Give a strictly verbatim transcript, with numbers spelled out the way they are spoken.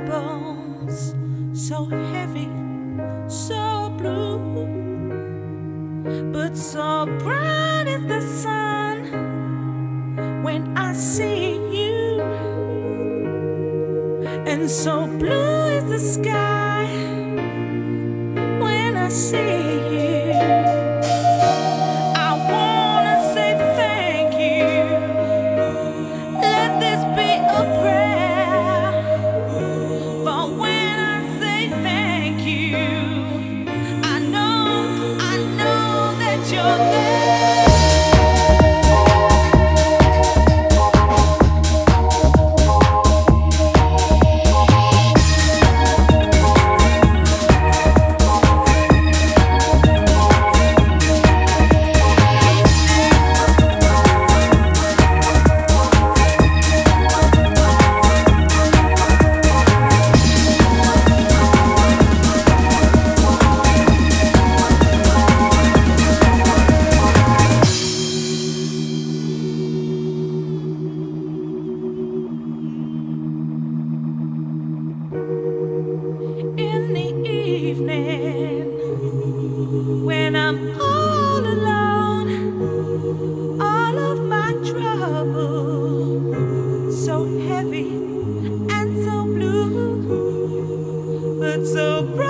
troubles, so heavy, so blue, but so bright is the sun when I see you, and so blue is the sky when I see you. I wanna say thank you. Let this be a prayer for when I say thank you. I know, I know that you're there. In the evening, when I'm all alone, all of my troubles so heavy and so blue, but so bright.